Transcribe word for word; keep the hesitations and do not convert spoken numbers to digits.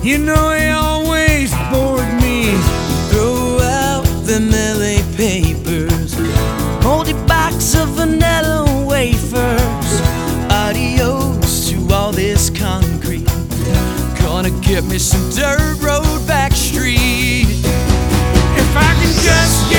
You know he always bored me. Throw out them L A papers, moldy box of vanilla wafers. Adios to all this concrete. Gonna get me some dirt road back street. If I can just